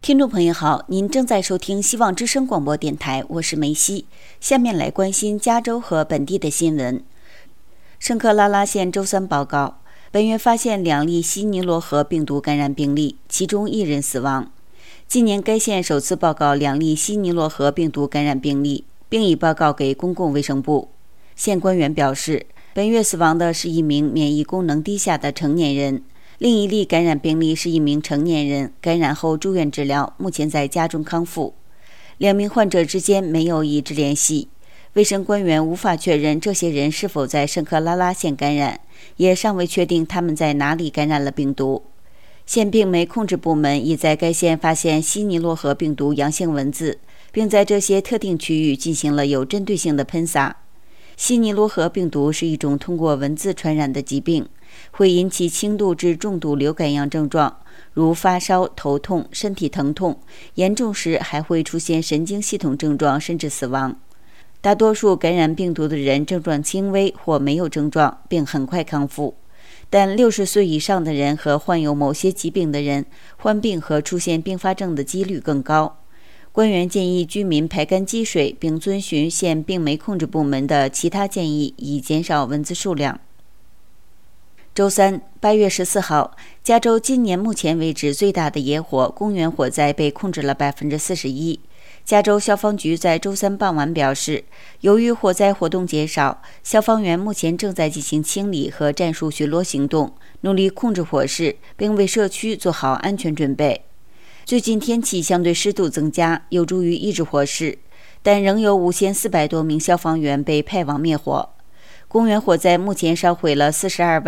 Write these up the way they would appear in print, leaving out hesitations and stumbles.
听众朋友好，您正在收听希望之声广播电台，我是梅西。下面来关心加州和本地的新闻。圣克拉拉县周三报告，本月发现2例西尼罗河病毒感染病例，其中1人死亡。今年该县首次报告2例西尼罗河病毒感染病例，并已报告给公共卫生部。县官员表示，本月死亡的是一名免疫功能低下的成年人。另1例感染病例是一名成年人，感染后住院治疗，目前在家中康复。2名患者之间没有一致联系，卫生官员无法确认这些人是否在圣克拉拉县感染，也尚未确定他们在哪里感染了病毒。县病媒控制部门已在该县发现西尼罗河病毒阳性蚊子，并在这些特定区域进行了有针对性的喷洒。西尼罗河病毒是一种通过蚊子传染的疾病，会引起轻度至重度流感样症状，如发烧、头痛、身体疼痛，严重时还会出现神经系统症状，甚至死亡。大多数感染病毒的人症状轻微或没有症状，并很快康复。但60岁以上的人和患有某些疾病的人，患病和出现并发症的几率更高。官员建议居民排干积水，并遵循县病媒控制部门的其他建议，以减少蚊子数量。周三8月14号，加州今年目前为止最大的野火公园火灾被控制了41%。加州消防局在周三傍晚表示，由于火灾活动减少，消防员目前正在进行清理和战术巡逻行动，努力控制火势，并为社区做好安全准备。最近天气相对湿度增加，有助于抑制火势，但仍有5400多名消防员被派往灭火。公园火灾目前烧毁了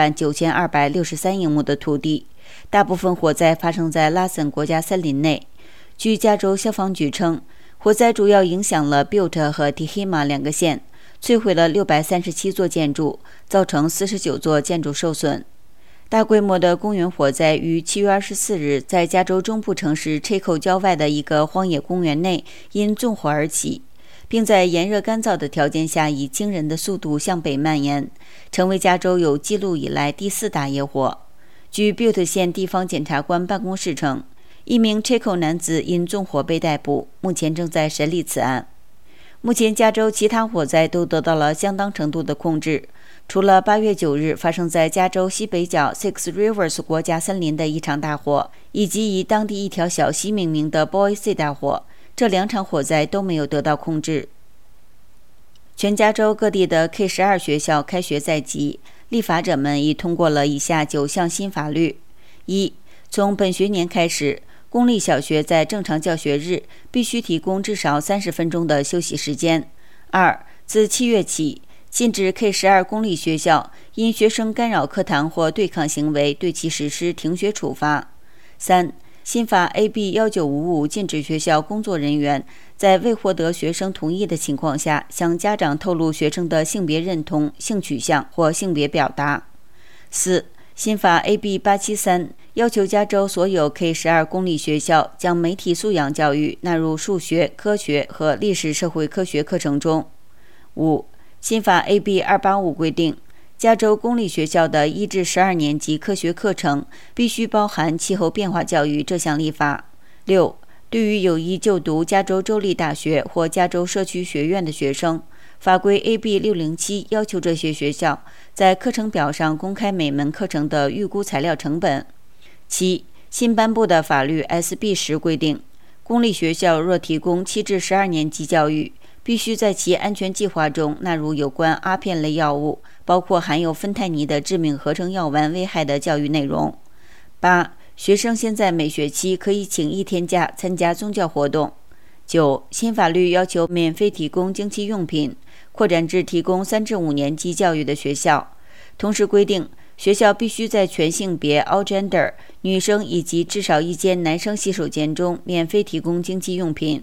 429263英亩的土地，大部分火灾发生在拉森国家森林内。据加州消防局称，火灾主要影响了 Butte 和 Tehama 2个县，摧毁了637座建筑，造成49座建筑受损。大规模的公园火灾于7月24日在加州中部城市 Chico 郊外的一个荒野公园内因纵火而起，并在炎热干燥的条件下以惊人的速度向北蔓延，成为加州有记录以来第4大野火。据 Butte 县地方检察官办公室称，一名 Chico 男子因纵火被逮捕，目前正在审理此案。目前加州其他火灾都得到了相当程度的控制，除了8月9日发生在加州西北角 Six Rivers 国家森林的一场大火，以及以当地一条小溪命名的 Boise 大火，这2场火灾都没有得到控制。全加州各地的 K-12 学校开学在即，立法者们已通过了以下9项新法律： 1. 从本学年开始，公立小学在正常教学日必须提供至少30分钟的休息时间。 2. 自7月起，禁止 K-12 公立学校因学生干扰课堂或对抗行为对其实施停学处罚。 3. 新法 AB 1955禁止学校工作人员在未获得学生同意的情况下向家长透露学生的性别认同、性取向或性别表达。 4. 新法 AB 873要求加州所有 K-12 公立学校将媒体素养教育纳入数学、科学和历史社会科学课程中。 5. 新法 AB 285规定，加州公立学校的1至12年级科学课程必须包含气候变化教育这项立法。 6. 对于有意就读加州州立大学或加州社区学院的学生，法规 AB 607要求这些学校在课程表上公开每门课程的预估材料成本。 7. 新颁布的法律 SB 10规定，公立学校若提供7至12年级教育，必须在其安全计划中纳入有关阿片类药物，包括含有芬太尼的致命合成药丸危害的教育内容。 8. 学生现在每学期可以请1天假参加宗教活动。 9. 新法律要求免费提供经期用品，扩展至提供3至5年级教育的学校，同时规定学校必须在全性别 all gender 女生以及至少1间男生洗手间中免费提供经期用品。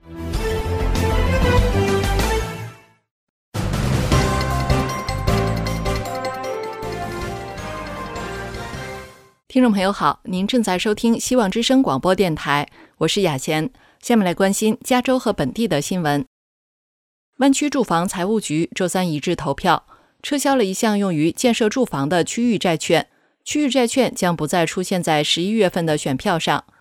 听众朋友好，您正在收听希望之声广播电台，我是雅贤。下面来关心加州和本地的新闻。湾区住房财务局周三一致投票，撤销了一项用于建设住房的区域债券，区域债券将不再出现在11月份的选票上。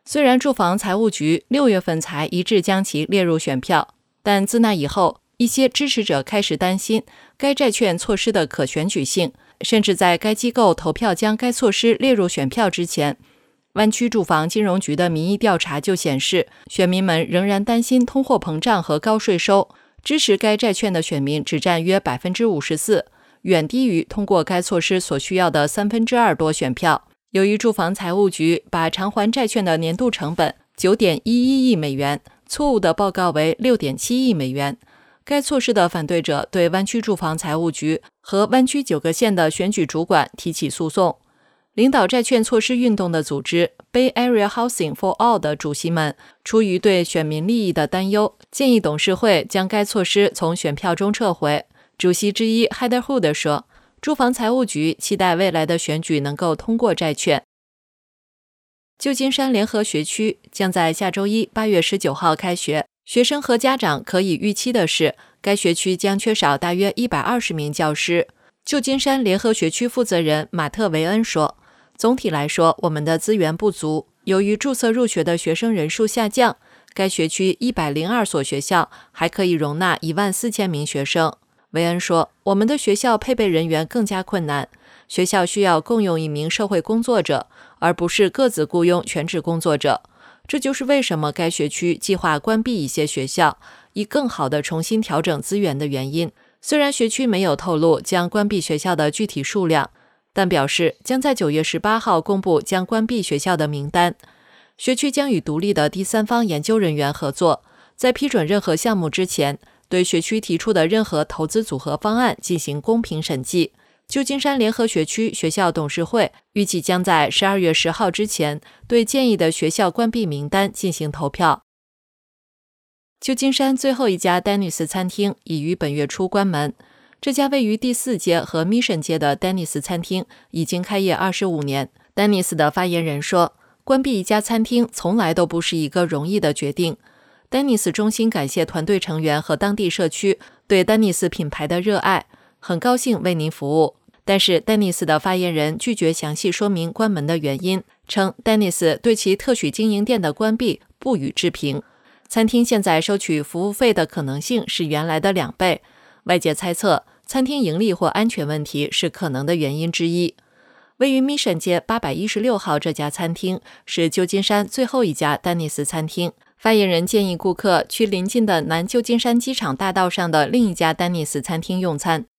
虽然住房财务局6月份才一致将其列入选票，但自那以后，一些支持者开始担心该债券措施的可选举性，甚至在该机构投票将该措施列入选票之前，湾区住房金融局的民意调查就显示，选民们仍然担心通货膨胀和高税收，支持该债券的选民只占约 54%， 远低于通过该措施所需要的2/3多选票。由于住房财务局把偿还债券的年度成本 9.11 亿美元错误地报告为 6.7 亿美元，该措施的反对者对湾区住房财务局和湾区9个县的选举主管提起诉讼。领导债券措施运动的组织 Bay Area Housing for All 的主席们出于对选民利益的担忧，建议董事会将该措施从选票中撤回。主席之一 Heather Hood 说，住房财务局期待未来的选举能够通过债券。旧金山联合学区将在下周一8月19号开学，学生和家长可以预期的是，该学区将缺少大约120名教师。旧金山联合学区负责人马特·维恩说，总体来说，我们的资源不足，由于注册入学的学生人数下降，该学区102所学校还可以容纳14000名学生。维恩说，我们的学校配备人员更加困难，学校需要共用1名社会工作者，而不是各自雇佣全职工作者。这就是为什么该学区计划关闭一些学校，以更好地重新调整资源的原因。虽然学区没有透露将关闭学校的具体数量，但表示将在9月18号公布将关闭学校的名单。学区将与独立的第三方研究人员合作，在批准任何项目之前，对学区提出的任何投资组合方案进行公平审计。旧金山联合学区学校董事会预计将在12月10号之前对建议的学校关闭名单进行投票。旧金山最后一家丹尼斯餐厅已于本月初关门。这家位于第4街和 Mission 街的丹尼斯餐厅已经开业25年。丹尼斯的发言人说，关闭一家餐厅从来都不是一个容易的决定。丹尼斯衷心感谢团队成员和当地社区对丹尼斯品牌的热爱，很高兴为您服务。但是丹尼斯的发言人拒绝详细说明关门的原因，称丹尼斯对其特许经营店的关闭不予置评。餐厅现在收取服务费的可能性是原来的2倍，外界猜测餐厅盈利或安全问题是可能的原因之一。位于 Mission 街816号这家餐厅是旧金山最后一家丹尼斯餐厅。发言人建议顾客去邻近的南旧金山机场大道上的另一家丹尼斯餐厅用餐。